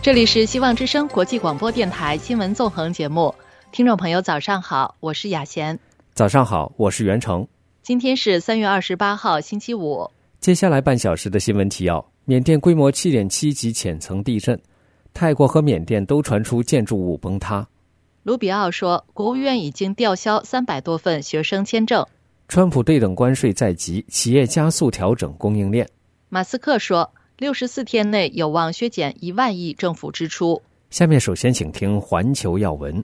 这里是希望之声国际广播电台新闻纵横节目，听众朋友早上好，我是雅贤。 早上好，我是袁成。 今天是3月28号星期五。 接下来半小时的新闻提要：缅甸规模 7.7 级浅层地震，泰国和缅甸都传出建筑物崩塌。 卢比奥说，国务院已经吊销300多份学生签证。 川普对等关税在即，企业加速调整供应链。 马斯克说，64天内有望削减1万亿政府支出。 下面首先请听环球要闻。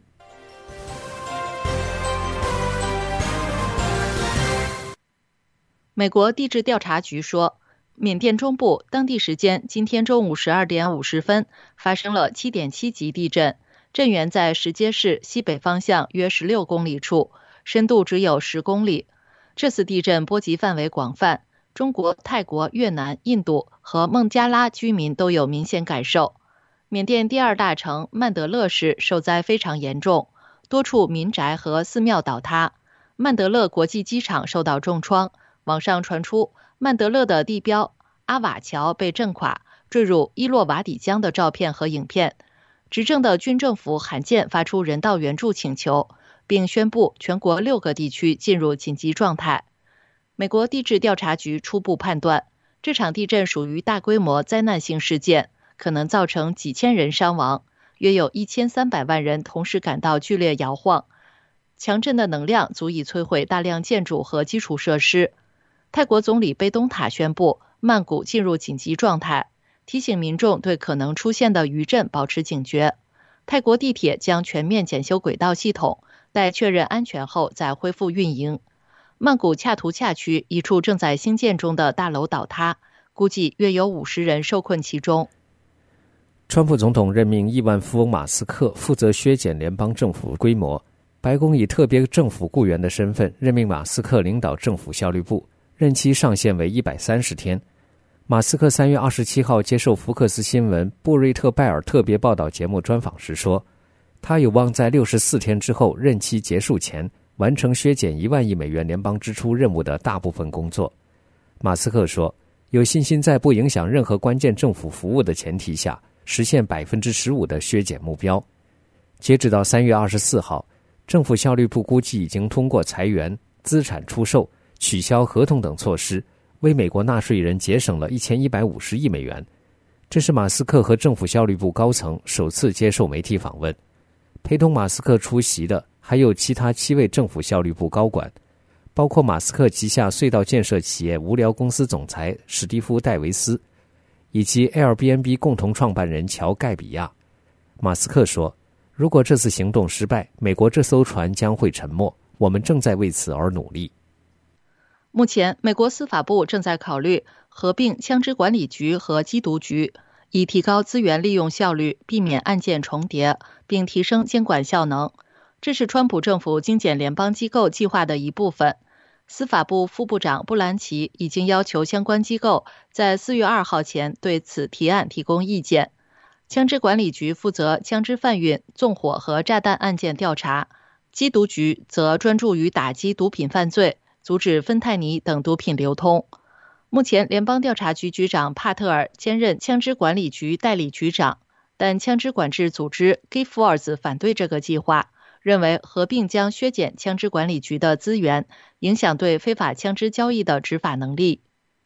美国地质调查局说，缅甸中部当地时间今天中午12点50分发生了 7.7 级地震，震源在石碣市西北方向约16公里处，深度只有10公里。这次地震波及范围广泛，中国、泰国、越南、印度和孟加拉居民都有明显感受。缅甸第二大城曼德勒市受灾非常严重，多处民宅和寺庙倒塌，曼德勒国际机场受到重创。网上传出曼德勒的地标阿瓦桥被震垮，坠入伊洛瓦底江的照片和影片。执政的军政府罕见发出人道援助请求，并宣布全国6个地区进入紧急状态。美国地质调查局初步判断，这场地震属于大规模灾难性事件，可能造成几千人伤亡，约有1300万人同时感到剧烈摇晃。强震的能量足以摧毁大量建筑和基础设施。泰国总理贝东塔宣布曼谷进入紧急状态，提醒民众对可能出现的余震保持警觉。泰国地铁将全面检修轨道系统，待确认安全后再恢复运营。曼谷恰图恰区一处正在兴建中的大楼倒塌，估计约有50人受困其中。 川普总统任命亿万富翁马斯克负责削减联邦政府规模，白宫以特别政府雇员的身份任命马斯克领导政府效率部，任期上限为130天。马斯克3月27号接受福克斯新闻布瑞特·拜尔特别报道节目专访时说，他有望在64天之后任期结束前完成削减1万亿美元联邦支出任务的大部分工作。马斯克说，有信心在不影响任何关键政府服务的前提下实现 15% 的削减目标。截止到3月24号，政府效率部估计已经通过裁员、资产出售、取消合同等措施，为美国纳税人节省了1150亿美元。这是马斯克和政府效率部高层首次接受媒体访问。陪同马斯克出席的还有其他7位政府效率部高管，包括马斯克旗下隧道建设企业无聊公司总裁史蒂夫·戴维斯，以及 Airbnb 共同创办人乔·盖比亚。马斯克说，如果这次行动失败，美国这艘船将会沉没，我们正在为此而努力。 目前，美国司法部正在考虑合并枪支管理局和缉毒局，以提高资源利用效率，避免案件重叠，并提升监管效能。这是川普政府精简联邦机构计划的一部分。司法部副部长布兰奇已经要求相关机构在4月2号前对此提案提供意见。枪支管理局负责枪支贩运、纵火和炸弹案件调查，缉毒局则专注于打击毒品犯罪，阻止芬太尼等毒品流通。目前，联邦调查局局长帕特尔兼任枪支管理局代理局长，但枪支管制组织 G-Force 反对这个计划，认为合并将削减枪支管理局的资源，影响对非法枪支交易的执法能力。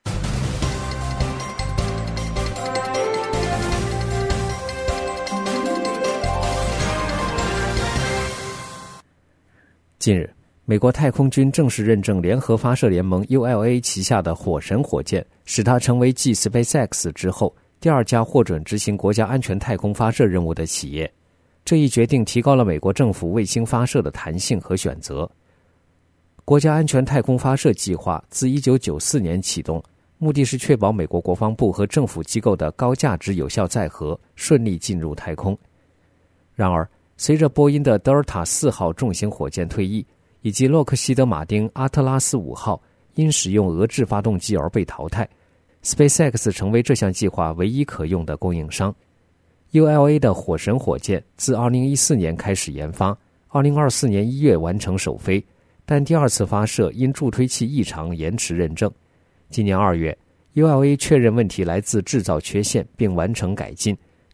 近日，美国太空军正式认证联合发射联盟 ULA 旗下的火神火箭，使它成为继 SpaceX 之后第2家获准执行国家安全太空发射任务的企业。这一决定提高了美国政府卫星发射的弹性和选择。国家安全太空发射计划自1994年启动，目的是确保美国国防部和政府机构的高价值有效载荷顺利进入太空。然而，随着波音的德尔塔4号重型火箭退役，以及洛克希德马丁阿特拉斯5号因使用俄制发动机而被淘汰， SpaceX 成为这项计划唯一可用的供应商。ULA 的火神火箭自2014年开始研发，2024年1月完成首飞，但第2次发射因助推器异常延迟认证。今年2月，ULA 确认问题来自制造缺陷并完成改进，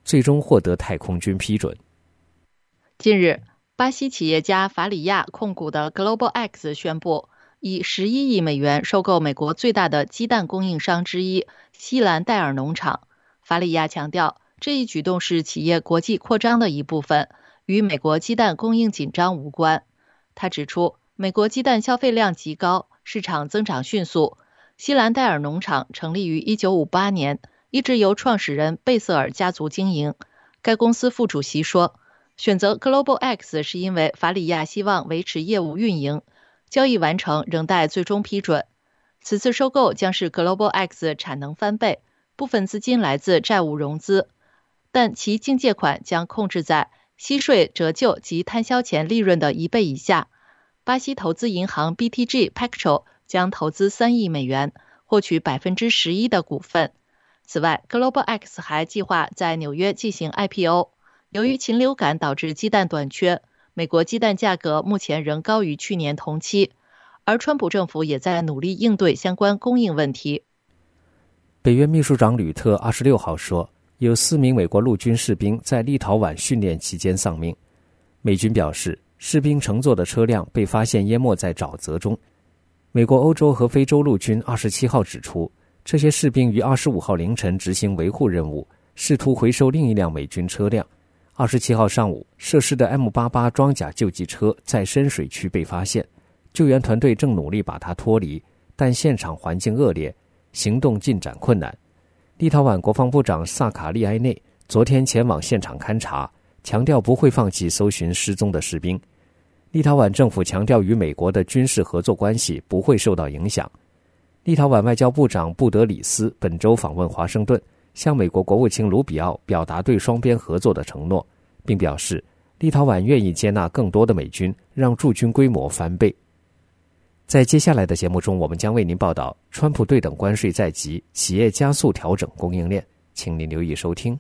最终获得太空军批准。 近日，巴西企业家法里亚控股的 Global X 宣布，以11亿美元收购美国最大的鸡蛋供应商之一西兰戴尔农场。法里亚强调，这一举动是企业国际扩张的一部分，与美国鸡蛋供应紧张无关。他指出，美国鸡蛋消费量极高，市场增长迅速。西兰戴尔农场成立于1958年，一直由创始人贝瑟尔家族经营。该公司副主席说，选择 Global X 是因为法里亚希望维持业务运营，交易完成仍待最终批准。此次收购将使 Global X 产能翻倍，部分资金来自债务融资，但其净借款将控制在息税折旧及摊销前利润的1倍以下。巴西投资银行 BTG Pactual 将投资3亿美元，获取11%的股份。此外 Global X 还计划在纽约进行 IPO。由于禽流感导致鸡蛋短缺，美国鸡蛋价格目前仍高于去年同期，而川普政府也在努力应对相关供应问题。 北约秘书长吕特26号说，有4名美国陆军士兵在立陶宛训练期间丧命。美军表示，士兵乘坐的车辆被发现淹没在沼泽中。美国欧洲和非洲陆军27号指出，这些士兵于25号凌晨执行维护任务，试图回收另一辆美军车辆。27号上午，涉事的 M88 装甲救济车在深水区被发现，救援团队正努力把它脱离，但现场环境恶劣，行动进展困难。立陶宛国防部长萨卡利埃内昨天前往现场勘察，强调不会放弃搜寻失踪的士兵。立陶宛政府强调与美国的军事合作关系不会受到影响。立陶宛外交部长布德里斯本周访问华盛顿，向美国国务卿卢比奥表达对双边合作的承诺，并表示立陶宛愿意接纳更多的美军，让驻军规模翻倍。在接下来的节目中，我们将为您报道川普对等关税在即，企业加速调整供应链，请您留意收听。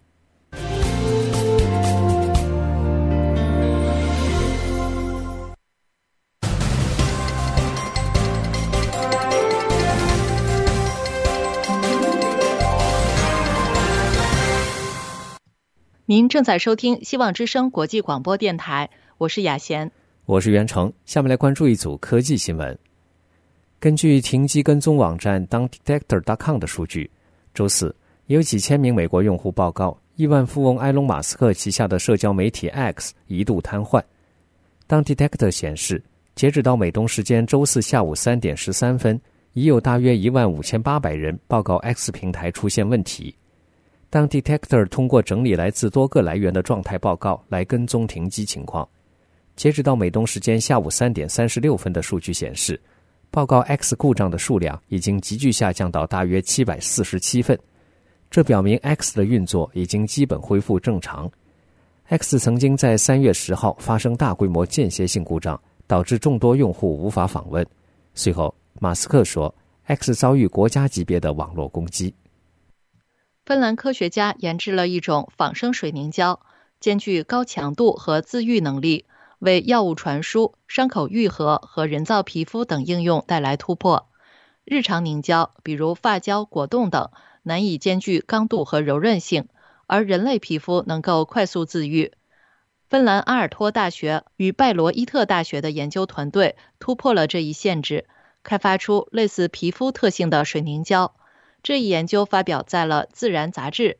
您正在收听希望之声国际广播电台，我是雅贤， 我是袁成。下面来关注一组科技新闻。根据停机跟踪网站 DownDetector.com 的数据，周四有几千名美国用户报告，亿万富翁埃隆·马斯克旗下的社交媒体 X 一度瘫痪。DownDetector 显示，截止到美东时间周四下午3点13分，已有大约15800人报告 X 平台出现问题。当 Detector 通过整理来自多个来源的状态报告来跟踪停机情况。截止到美东时间下午3点36分的数据显示，报告 X 故障的数量已经急剧下降到大约747份，这表明 X 的运作已经基本恢复正常。X 曾经在3月10号发生大规模间歇性故障，导致众多用户无法访问。随后，马斯克说 X 遭遇国家级别的网络攻击。 芬兰科学家研制了一种仿生水凝胶，兼具高强度和自愈能力，为药物传输、伤口愈合和人造皮肤等应用带来突破。日常凝胶，比如发胶、果冻等，难以兼具刚度和柔韧性，而人类皮肤能够快速自愈。芬兰阿尔托大学与拜罗伊特大学的研究团队突破了这一限制，开发出类似皮肤特性的水凝胶。这一研究发表在了《自然》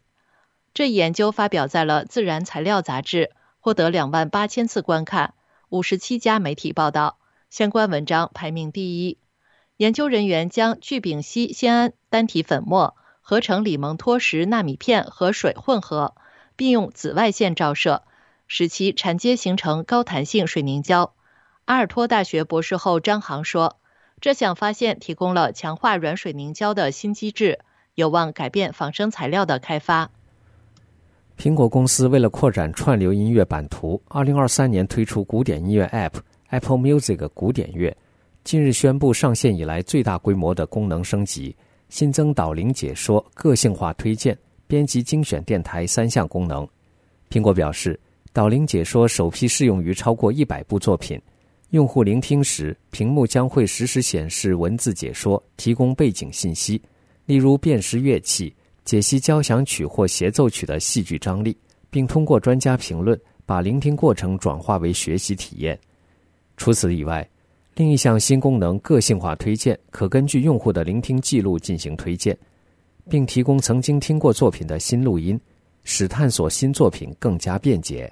材料杂志，获得28000次观看，57家媒体报道，相关文章排名第一。研究人员将聚丙烯酰胺单体粉末合成李蒙脱石纳米片和水混合，并用紫外线照射，使其缠接形成高弹性水凝胶。阿尔托大学博士后张航说，这项发现提供了强化软水凝胶的新机制，有望改变仿生材料的开发。 苹果公司为了扩展串流音乐版图，2023年推出古典音乐 App Apple Music 古典乐，近日宣布上线以来最大规模的功能升级，新增导聆解说、个性化推荐、编辑精选电台3项功能。苹果表示，导聆解说首批适用于超过100部作品，用户聆听时，屏幕将会实时显示文字解说，提供背景信息，例如辨识乐器、解析交响曲或协奏曲的戏剧张力， 并通过专家评论把聆听过程转化为学习体验。除此以外，另一项新功能个性化推荐可根据用户的聆听记录进行推荐，并提供曾经听过作品的新录音，使探索新作品更加便捷。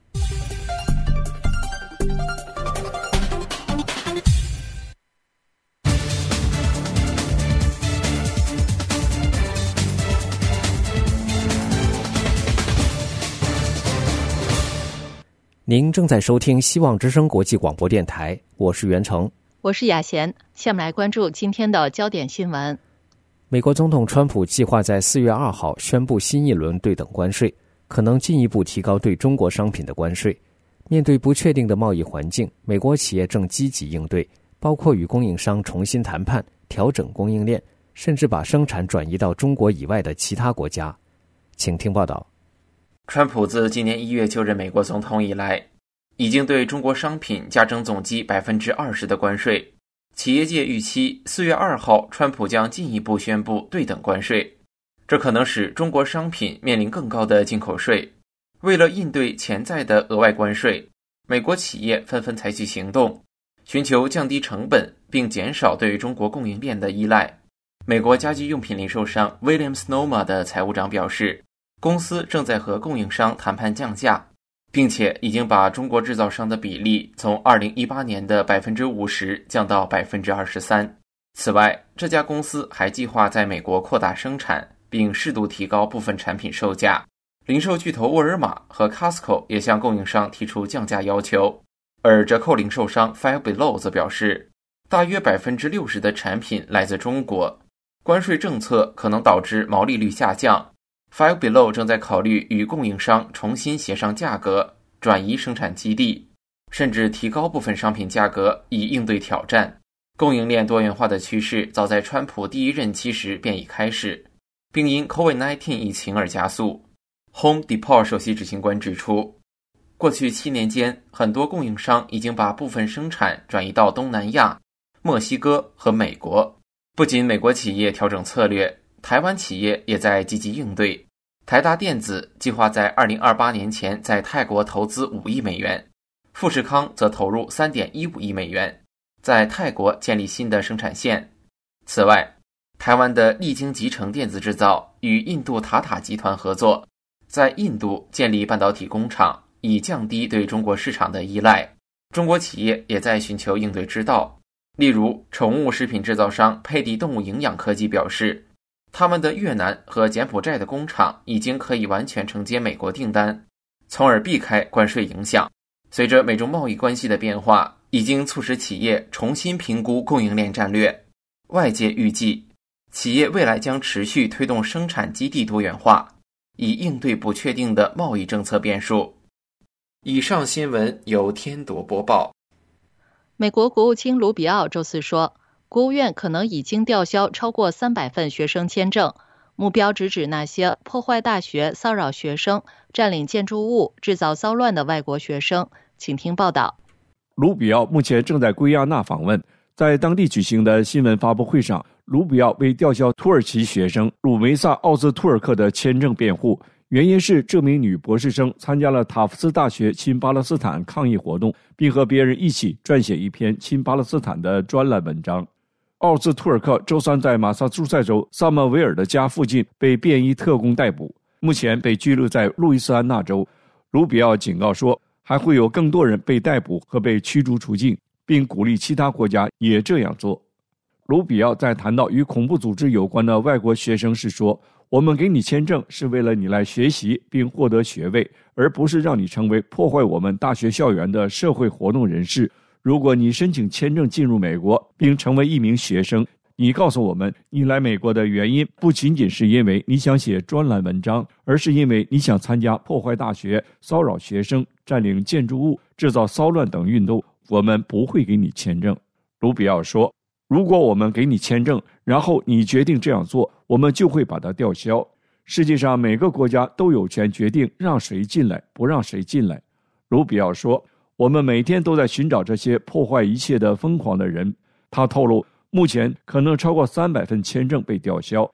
您正在收听希望之声国际广播电台，我是袁成， 我是雅贤。下面来关注今天的焦点新闻。 美国总统川普计划在4月2号宣布新一轮对等关税，可能进一步提高对中国商品的关税。面对不确定的贸易环境，美国企业正积极应对，包括与供应商重新谈判、调整供应链，甚至把生产转移到中国以外的其他国家。请听报道。 川普自今年1月就任美国总统以来，已经对中国商品加征总计 20% 的关税。企业界预期4月2号川普将进一步宣布对等关税，这可能使中国商品面临更高的进口税。为了应对潜在的额外关税，美国企业纷纷采取行动，寻求降低成本并减少对中国供应链的依赖。美国家居用品零售商 Williams-Sonoma 的财务长表示，公司正在和供应商谈判降价，并且已经把中国制造商的比例从2018年的 50% 降到 23%。 此外，这家公司还计划在美国扩大生产，并适度提高部分产品售价。零售巨头沃尔玛和 Costco 也向供应商提出降价要求，而折扣零售商 Five Below 则表示，大约 60% 的产品来自中国，关税政策可能导致毛利率下降。Five Below 正在考虑与供应商重新协商价格，转移生产基地，甚至提高部分商品价格以应对挑战。供应链多元化的趋势早在川普第一任期时便已开始，并因 COVID-19 疫情而加速。Home Depot 首席执行官指出，过去7年间，很多供应商已经把部分生产转移到东南亚、墨西哥和美国。不仅美国企业调整策略，台湾企业也在积极应对。台达电子计划在2028年前在泰国投资5亿美元，富士康则投入 3.15 亿美元，在泰国建立新的生产线。此外，台湾的力晶集成电子制造与印度塔塔集团合作，在印度建立半导体工厂，以降低对中国市场的依赖。中国企业也在寻求应对之道，例如宠物食品制造商佩蒂动物营养科技表示，他们的越南和柬埔寨的工厂已经可以完全承接美国订单，从而避开关税影响。随着美中贸易关系的变化，已经促使企业重新评估供应链战略。外界预计，企业未来将持续推动生产基地多元化，以应对不确定的贸易政策变数。以上新闻由天铎播报。 美国国务卿卢比奥周四说，国务院可能已经吊销超过300份学生签证，目标直指那些破坏大学、骚扰学生、占领建筑物、制造骚乱的外国学生。请听报道。 卢比奥目前正在圭亚那访问，在当地举行的新闻发布会上，卢比奥为吊销土耳其学生鲁梅萨·奥兹图尔克的签证辩护，原因是这名女博士生参加了塔夫斯大学亲巴勒斯坦抗议活动，并和别人一起撰写一篇亲巴勒斯坦的专栏文章。奥兹图尔克周三在马萨诸塞州萨默维尔的家附近被便衣特工逮捕，目前被拘留在路易斯安那州。卢比奥警告说，还会有更多人被逮捕和被驱逐出境，并鼓励其他国家也这样做。卢比奥在谈到与恐怖组织有关的外国学生时说，我们给你签证是为了你来学习并获得学位，而不是让你成为破坏我们大学校园的社会活动人士。如果你申请签证进入美国并成为一名学生，你告诉我们你来美国的原因不仅仅是因为你想写专栏文章，而是因为你想参加破坏大学、骚扰学生、占领建筑物、制造骚乱等运动，我们不会给你签证。卢比奥说，如果我们给你签证，然后你决定这样做，我们就会把它吊销。世界上每个国家都有权决定让谁进来，不让谁进来。卢比奥说，我们每天都在寻找这些破坏一切的疯狂的人。他透露，目前可能超过300份签证被吊销。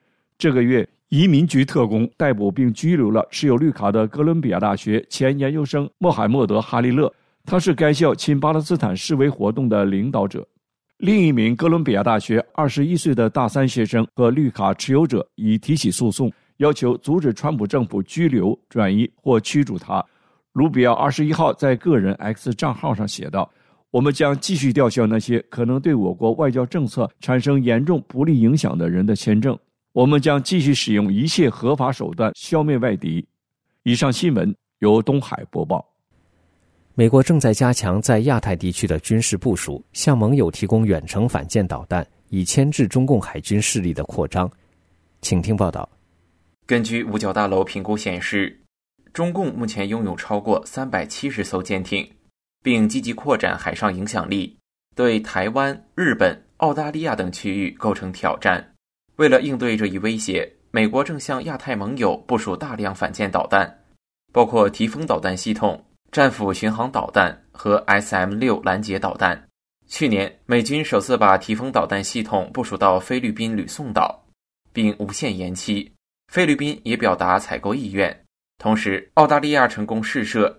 这个月，移民局特工逮捕并拘留了持有绿卡的哥伦比亚大学前研究生穆罕默德·哈利勒，他是该校亲巴勒斯坦示威活动的领导者。另一名哥伦比亚大学21岁的大三学生和绿卡持有者已提起诉讼，要求阻止川普政府拘留、转移或驱逐他。卢比奥21号在个人 X 账号上写道：“我们将继续吊销那些可能对我国外交政策产生严重不利影响的人的签证。我们将继续使用一切合法手段消灭外敌。”以上新闻由东海播报。 美国正在加强在亚太地区的军事部署，向盟友提供远程反舰导弹，以牵制中共海军势力的扩张。请听报道。 根据五角大楼评估显示，中共目前拥有超过370艘舰艇，并积极扩展海上影响力，对台湾、日本、澳大利亚等区域构成挑战。为了应对这一威胁，美国正向亚太盟友部署大量反舰导弹，包括提风导弹系统、战斧巡航导弹和 SM-6 拦截导弹。去年，美军首次把提风导弹系统部署到菲律宾吕宋岛，并无限延期。菲律宾也表达采购意愿。同时，澳大利亚成功试射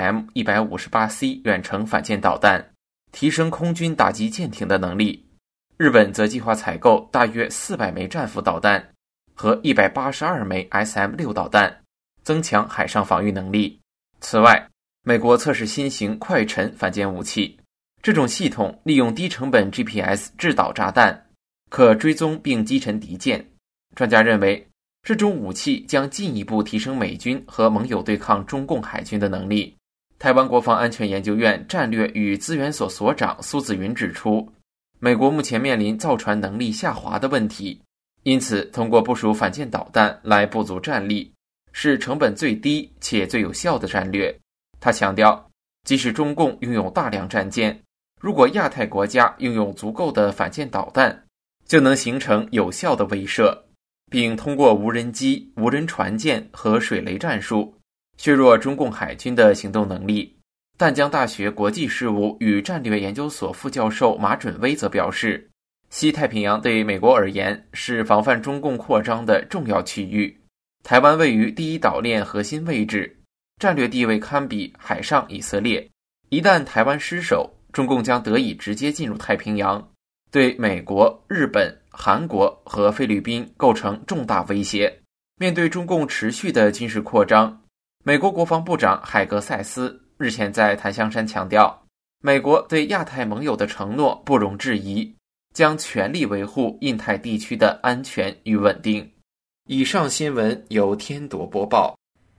AGM-158C 远程反舰导弹，提升空军打击舰艇的能力。日本则计划采购大约400枚战斧导弹和182枚 SM-6 导弹，增强海上防御能力。此外，美国测试新型快沉反舰武器，这种系统利用低成本 GPS 制导炸弹，可追踪并击沉敌舰。专家认为，这种武器将进一步提升美军和盟友对抗中共海军的能力。台湾国防安全研究院战略与资源所所长苏子云指出，美国目前面临造船能力下滑的问题，因此通过部署反舰导弹来补足战力，是成本最低且最有效的战略。他强调，即使中共拥有大量战舰，如果亚太国家拥有足够的反舰导弹，就能形成有效的威慑，并通过无人机、无人船舰和水雷战术削弱中共海军的行动能力。淡江大学国际事务与战略研究所副教授马准威则表示，西太平洋对美国而言是防范中共扩张的重要区域，台湾位于第一岛链核心位置，战略地位堪比海上以色列。一旦台湾失守，中共将得以直接进入太平洋，对美国、日本、韩国和菲律宾构成重大威胁。面对中共持续的军事扩张，美国国防部长海格塞斯日前在檀香山强调，美国对亚太盟友的承诺不容置疑，将全力维护印太地区的安全与稳定。以上新闻由天铎播报。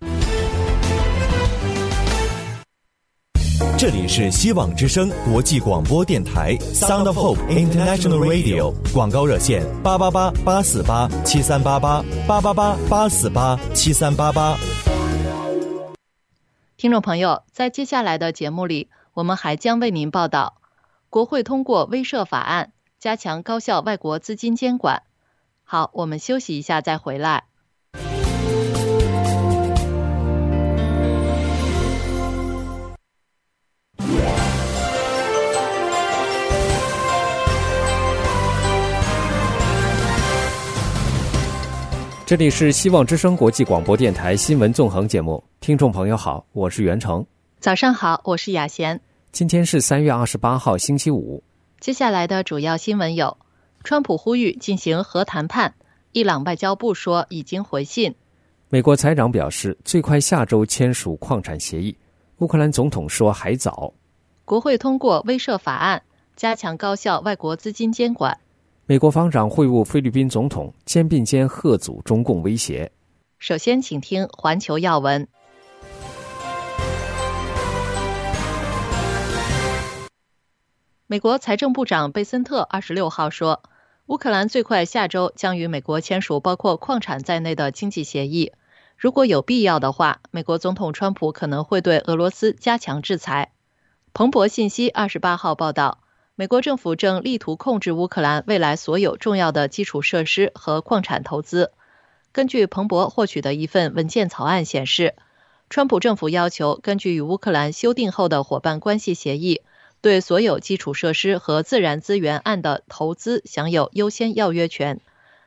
这里是希望之声国际广播电台 Sound of Hope International Radio， 广告热线888-848-7388 听众朋友，在接下来的节目里，我们还将为您报道，国会通过威慑法案，加强高校外国资金监管。好，我们休息一下再回来。 这里是希望之声国际广播电台新闻纵横节目，听众朋友好，我是袁成。 早上好，我是雅贤。 今天是3月28号星期五。 接下来的主要新闻有：川普呼吁进行核谈判，伊朗外交部说已经回信； 美国财长表示最快下周签署矿产协议；乌克兰总统说还早； 国会通过威慑法案，加强高校外国资金监管； 美国防长会晤菲律宾总统，肩并肩吓阻中共威胁。 首先请听环球要闻。美国财政部长贝森特26号说，乌克兰最快下周将与美国签署包括矿产在内的经济协议。如果有必要的话，美国总统川普可能会对俄罗斯加强制裁。彭博信息28号报道，美国政府正力图控制乌克兰未来所有重要的基础设施和矿产投资。根据彭博获取的一份文件草案显示，川普政府要求根据与乌克兰修订后的伙伴关系协议，对所有基础设施和自然资源案的投资享有优先要约权。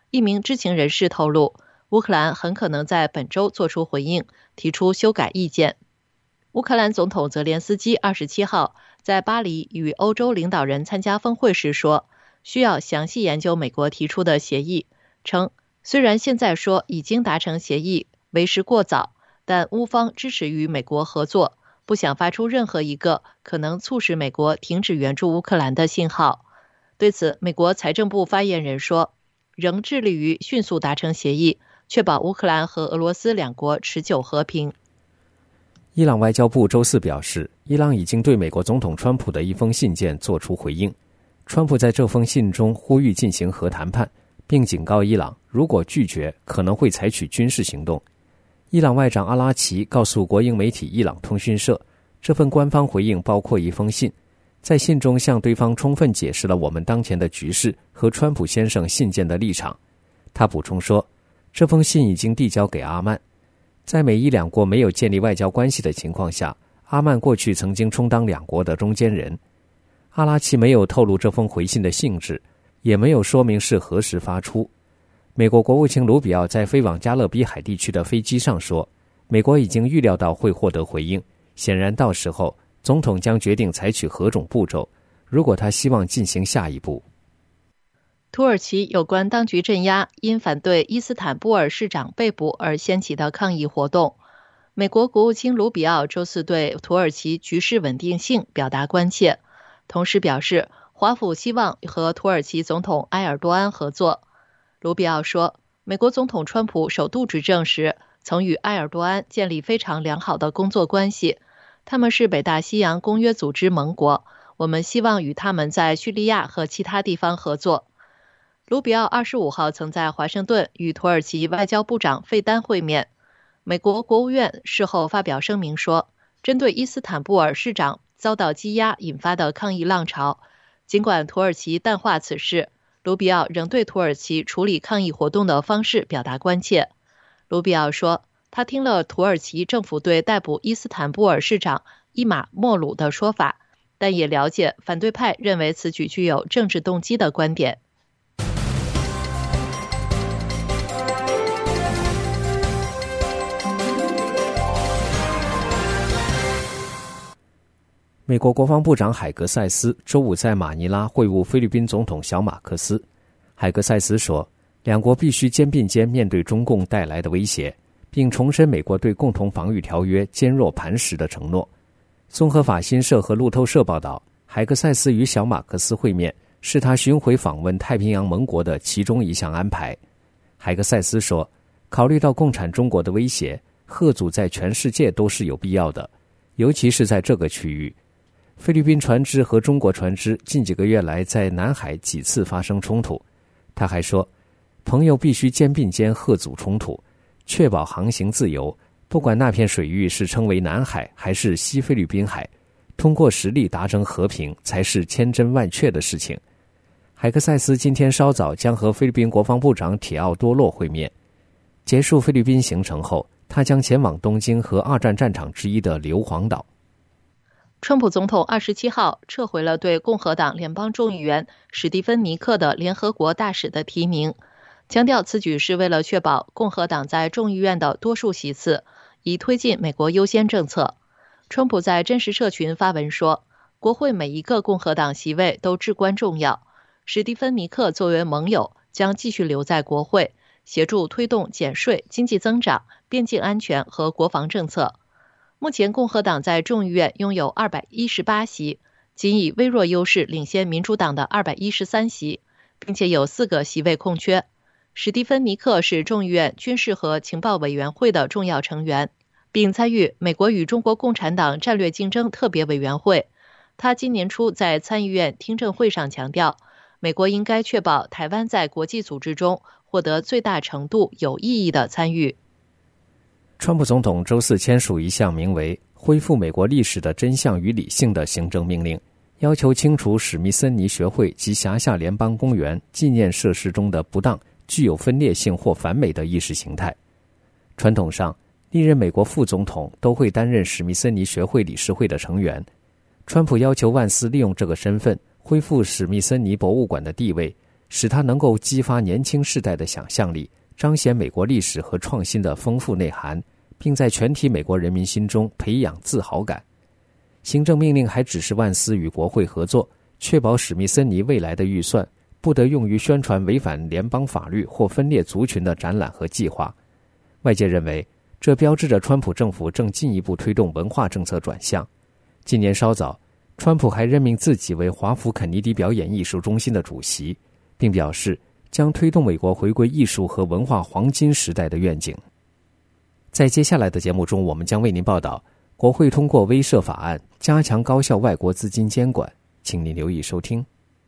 一名知情人士透露，乌克兰很可能在本周做出回应，提出修改意见。乌克兰总统泽连斯基27号在巴黎与欧洲领导人参加峰会时说，需要详细研究美国提出的协议，称虽然现在说已经达成协议为时过早，但乌方支持与美国合作，不想发出任何一个可能促使美国停止援助乌克兰的信号。对此，美国财政部发言人说，仍致力于迅速达成协议，确保乌克兰和俄罗斯两国持久和平。 伊朗外交部周四表示，伊朗已经对美国总统川普的一封信件作出回应。川普在这封信中呼吁进行核谈判，并警告伊朗，如果拒绝，可能会采取军事行动。伊朗外长阿拉奇告诉国营媒体伊朗通讯社，这份官方回应包括一封信，在信中向对方充分解释了我们当前的局势和川普先生信件的立场。他补充说，这封信已经递交给阿曼。在美伊两国没有建立外交关系的情况下，阿曼过去曾经充当两国的中间人。阿拉奇没有透露这封回信的性质，也没有说明是何时发出。美国国务卿卢比奥在飞往加勒比海地区的飞机上说，美国已经预料到会获得回应，显然到时候总统将决定采取何种步骤，如果他希望进行下一步。 土耳其有关当局镇压因反对伊斯坦布尔市长被捕而掀起的抗议活动，美国国务卿卢比奥周四对土耳其局势稳定性表达关切，同时表示华府希望和土耳其总统埃尔多安合作。卢比奥说，美国总统川普首度执政时曾与埃尔多安建立非常良好的工作关系，他们是北大西洋公约组织盟国，我们希望与他们在叙利亚和其他地方合作。卢比奥25号曾在华盛顿与土耳其外交部长费丹会面。美国国务院事后发表声明说，针对伊斯坦布尔市长遭到羁押引发的抗议浪潮，尽管土耳其淡化此事，卢比奥仍对土耳其处理抗议活动的方式表达关切。卢比奥说，他听了土耳其政府对逮捕伊斯坦布尔市长伊马莫鲁的说法，但也了解反对派认为此举具有政治动机的观点。 美国国防部长海格塞斯周五在马尼拉会晤菲律宾总统小马克斯。海格塞斯说，两国必须肩并肩面对中共带来的威胁，并重申美国对共同防御条约坚若磐石的承诺。综合法新社和路透社报道，海格塞斯与小马克斯会面是他巡回访问太平洋盟国的其中一项安排。海格塞斯说，考虑到共产中国的威胁，嚇阻在全世界都是有必要的，尤其是在这个区域。菲律宾船只和中国船只近几个月来在南海几次发生冲突。他还说，朋友必须肩并肩嚇阻冲突，确保航行自由，不管那片水域是称为南海还是西菲律宾海，通过实力达成和平才是千真万确的事情。海克塞斯今天稍早将和菲律宾国防部长铁奥多洛会面。结束菲律宾行程后，他将前往东京和二战战场之一的硫磺岛。 川普总统27号撤回了对共和党联邦众议员史蒂芬·尼克的联合国大使的提名，强调此举是为了确保共和党在众议院的多数席次，以推进美国优先政策。川普在真实社群发文说，国会每一个共和党席位都至关重要，史蒂芬·尼克作为盟友将继续留在国会，协助推动减税、经济增长、边境安全和国防政策。目前共和党在众议院拥有218席，仅以微弱优势领先民主党的213席，并且有4个席位空缺。史蒂芬·尼克是众议院军事和情报委员会的重要成员，并参与美国与中国共产党战略竞争特别委员会。他今年初在参议院听证会上强调，美国应该确保台湾在国际组织中获得最大程度有意义的参与。 川普总统周四签署一项名为《恢复美国历史的真相与理性》的行政命令，要求清除史密森尼学会及辖下联邦公园纪念设施中的不当、具有分裂性或反美的意识形态。传统上，历任美国副总统都会担任史密森尼学会理事会的成员。川普要求万斯利用这个身份恢复史密森尼博物馆的地位， 使它能够激发年轻世代的想象力，彰显美国历史和创新的丰富内涵，并在全体美国人民心中培养自豪感。行政命令还指示万斯与国会合作，确保史密森尼未来的预算不得用于宣传违反联邦法律或分裂族群的展览和计划。外界认为，这标志着川普政府正进一步推动文化政策转向。今年稍早，川普还任命自己为华府肯尼迪表演艺术中心的主席，并表示将推动美国回归艺术和文化黄金时代的愿景。在接下来的节目中，我们将为您报道国会通过威慑法案，加强高效外国资金监管，请您留意收听。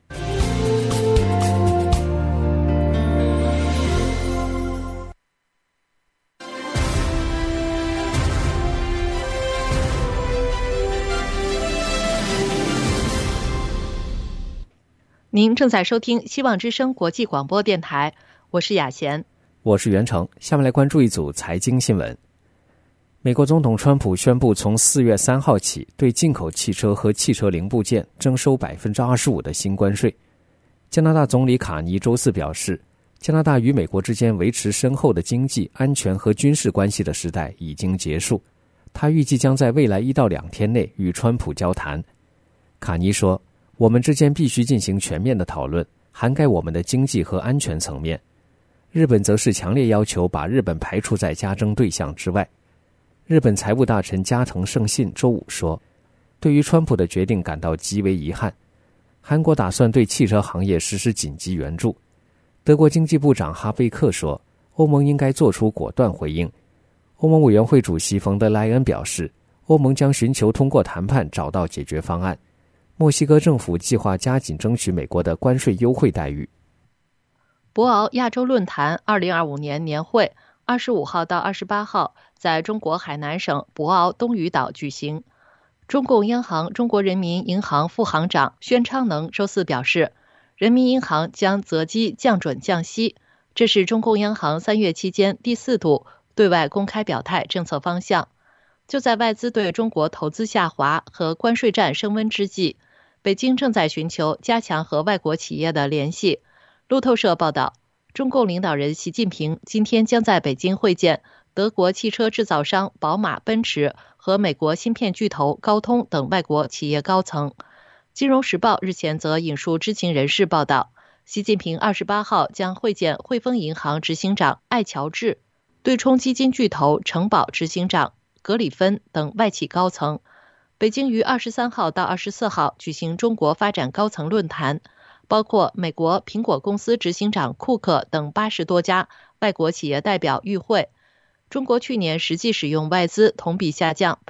您正在收听希望之声国际广播电台，我是雅贤， 我是袁成。下面来关注一组财经新闻。美国总统川普宣布从4月3号起对进口汽车和汽车零部件征收 25% 的新关税。加拿大总理卡尼周四表示，加拿大与美国之间维持深厚的经济、安全和军事关系的时代已经结束。他预计将在未来1到2天内与川普交谈。卡尼说，我们之间必须进行全面的讨论，涵盖我们的经济和安全层面。日本则是强烈要求把日本排除在加征对象之外。日本财务大臣加藤胜信周五说，对于川普的决定感到极为遗憾。韩国打算对汽车行业实施紧急援助。德国经济部长哈贝克说，欧盟应该做出果断回应。欧盟委员会主席冯德莱恩表示，欧盟将寻求通过谈判找到解决方案。墨西哥政府计划加紧争取美国的关税优惠待遇。 博鳌亚洲论坛2025年年会25号到28号在中国海南省博鳌东屿岛举行。中共央行中国人民银行副行长宣昌能周四表示，人民银行将择机降准降息，这是中共央行3月期间第4度对外公开表态政策方向。就在外资对中国投资下滑和关税战升温之际，北京正在寻求加强和外国企业的联系。路透社报道，中共领导人习近平今天将在北京会见德国汽车制造商宝马、奔驰和美国芯片巨头高通等外国企业高层。金融时报日前则引述知情人士报道，习近平28号将会见汇丰银行执行长艾乔治、对冲基金巨头城堡执行长格里芬等外企高层。北京于23号到24号举行中国发展高层论坛，包括美国苹果公司执行长库克等80多家外国企业代表与会。中国去年实际使用外资同比下降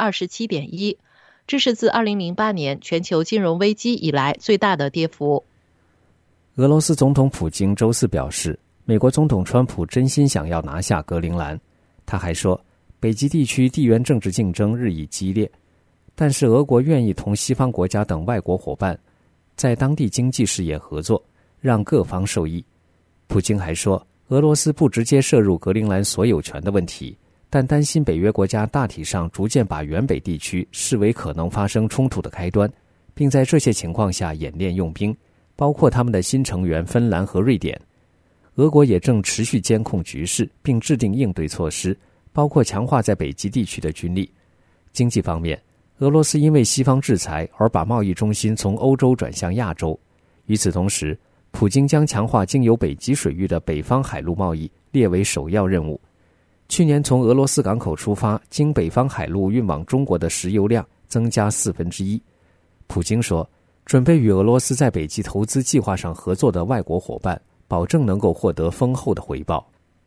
27.1%， 这是自2008年全球金融危机以来最大的跌幅。 俄罗斯总统普京周四表示，美国总统川普真心想要拿下格陵兰。他还说，北极地区地缘政治竞争日益激烈，但是俄国愿意同西方国家等外国伙伴在当地经济事业合作，让各方受益。普京还说，俄罗斯不直接涉入格陵兰所有权的问题，但担心北约国家大体上逐渐把远北地区视为可能发生冲突的开端，并在这些情况下演练用兵，包括他们的新成员芬兰和瑞典。俄国也正持续监控局势，并制定应对措施，包括强化在北极地区的军力。经济方面，俄罗斯因为西方制裁而把贸易中心从欧洲转向亚洲。与此同时，普京将强化经由北极水域的北方海陆贸易列为首要任务。去年从俄罗斯港口出发，经北方海路运往中国的石油量增加1/4。普京说，准备与俄罗斯在北极投资计划上合作的外国伙伴，保证能够获得丰厚的回报。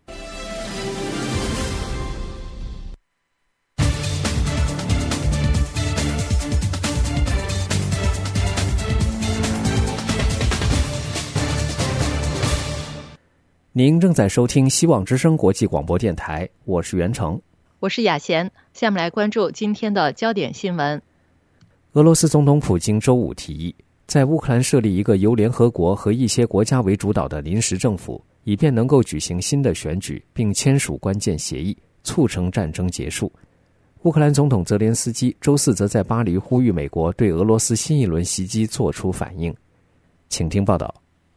您正在收听希望之声国际广播电台，我是袁成， 我是雅贤。下面来关注今天的焦点新闻。 俄罗斯总统普京周五提议，在乌克兰设立一个由联合国和一些国家为主导的临时政府，以便能够举行新的选举，并签署关键协议，促成战争结束。乌克兰总统泽连斯基周四则在巴黎呼吁美国对俄罗斯新一轮袭击做出反应。请听报道。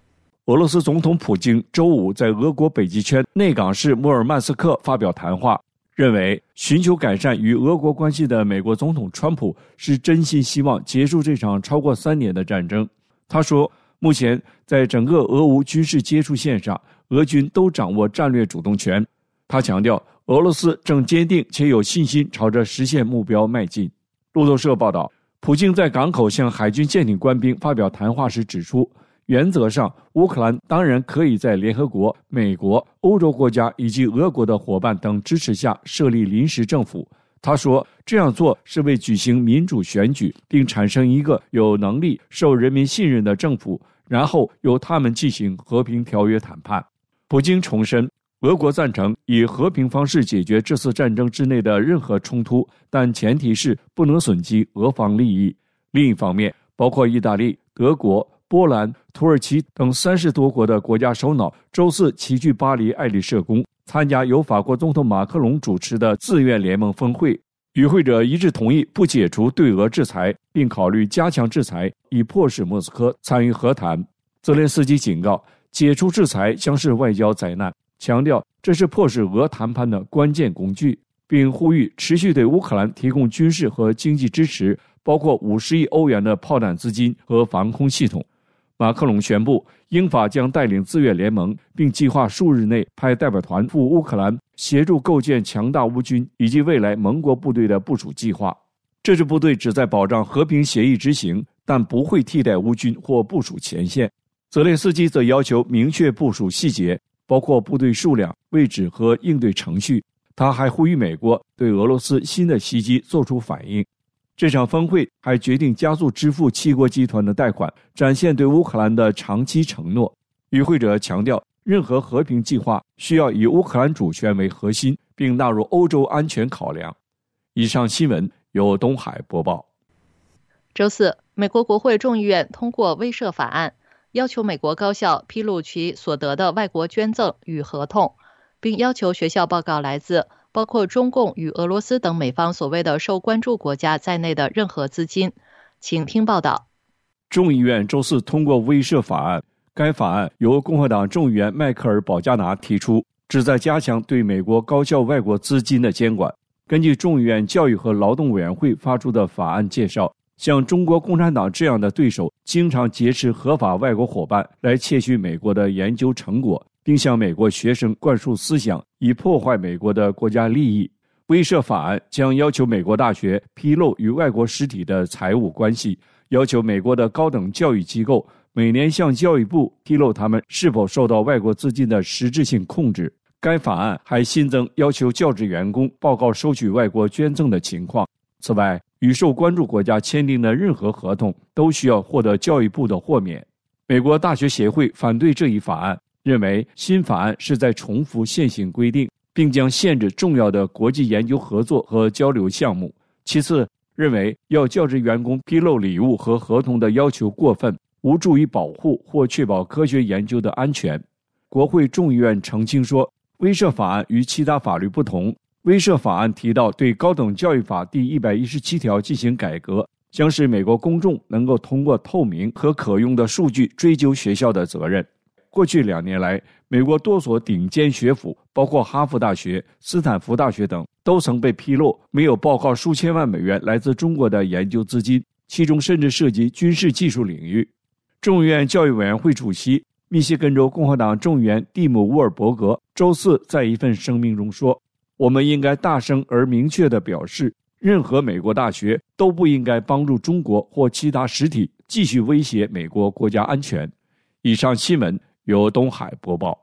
俄罗斯总统普京周五在俄国北极圈内港市穆尔曼斯克发表谈话，认为寻求改善与俄国关系的美国总统川普是真心希望结束这场超过3年的战争。他说，目前在整个俄乌军事接触线上，俄军都掌握战略主动权。他强调，俄罗斯正坚定且有信心朝着实现目标迈进。路透社报道，普京在港口向海军舰艇官兵发表谈话时指出，原则上乌克兰当然可以在联合国、美国、欧洲国家以及俄国的伙伴等支持下设立临时政府。他说，这样做是为举行民主选举并产生一个有能力受人民信任的政府，然后由他们进行和平条约谈判。普京重申，俄国赞成以和平方式解决这次战争之内的任何冲突，但前提是不能损及俄方利益。另一方面，包括意大利、德国、波兰、土耳其等30多国的国家首脑周四齐聚巴黎爱丽舍宫，参加由法国总统马克龙主持的自愿联盟峰会。与会者一致同意不解除对俄制裁，并考虑加强制裁，以迫使莫斯科参与和谈。泽连斯基警告，解除制裁将是外交灾难，强调这是迫使俄谈判的关键工具，并呼吁持续对乌克兰提供军事和经济支持，包括50亿欧元的炮弹资金和防空系统。马克龙宣布，英法将带领自愿联盟，并计划数日内派代表团赴乌克兰，协助构建强大乌军以及未来盟国部队的部署计划。这支部队旨在保障和平协议执行，但不会替代乌军或部署前线。泽连斯基则要求明确部署细节，包括部队数量、位置和应对程序。他还呼吁美国对俄罗斯新的袭击做出反应。这场峰会还决定加速支付7国集团的贷款，展现对乌克兰的长期承诺。与会者强调，任何和平计划需要以乌克兰主权为核心，并纳入欧洲安全考量。以上新闻由东海播报。 周四，美国国会众议院通过威慑法案，要求美国高校披露其所得的外国捐赠与合同，并要求学校报告来自包括中共与俄罗斯等美方所谓的受关注国家在内的任何资金。请听报道。 众议院周四通过威慑法案，该法案由共和党众议员迈克尔·保加纳提出，旨在加强对美国高校外国资金的监管。根据众议院教育和劳动委员会发出的法案介绍，像中国共产党这样的对手经常劫持合法外国伙伴来窃取美国的研究成果，并向美国学生灌输思想，以破坏美国的国家利益。威慑法案将要求美国大学披露与外国实体的财务关系，要求美国的高等教育机构每年向教育部披露他们是否受到外国资金的实质性控制。该法案还新增要求教职员工报告收取外国捐赠的情况。此外，与受关注国家签订的任何合同都需要获得教育部的豁免。美国大学协会反对这一法案，认为新法案是在重复现行规定，并将限制重要的国际研究合作和交流项目。其次，认为要教职员工披露礼物和合同的要求过分，无助于保护或确保科学研究的安全。国会众议院澄清说，威慑法案与其他法律不同，威慑法案提到对高等教育法第117条进行改革，将使美国公众能够通过透明和可用的数据追究学校的责任。过去2年来，美国多所顶尖学府，包括哈佛大学、斯坦福大学等，都曾被披露没有报告数千万美元来自中国的研究资金，其中甚至涉及军事技术领域。众议院教育委员会主席、密歇根州共和党众议员蒂姆·沃尔伯格周四在一份声明中说，我们应该大声而明确地表示，任何美国大学都不应该帮助中国或其他实体继续威胁美国国家安全。以上新闻由东海播报。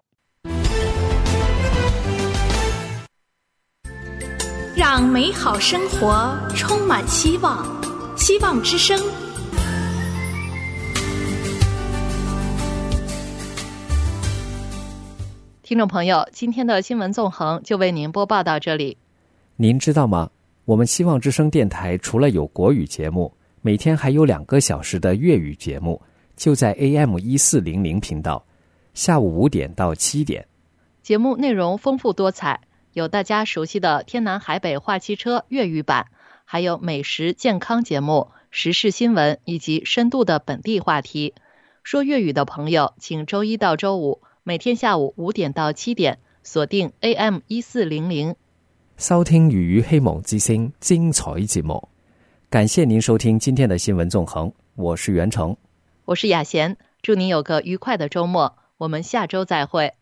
让美好生活充满希望，希望之声。 听众朋友，今天的新闻纵横就为您播报到这里。 您知道吗？我们希望之声电台除了有国语节目，每天还有2个小时的粤语节目，就在 AM1400 频道，下午5点到7点。 节目内容丰富多彩，有大家熟悉的天南海北话汽车粤语版，还有美食健康节目、时事新闻以及深度的本地话题。 说粤語的朋友，請周一到周五每天下午5點到7點鎖定 AM1400， 收聽粵語希望之聲精彩節目。感謝您收聽今天的新聞縱橫，我是袁成， 我是雅賢，祝您有個愉快的周末，我們下周再會。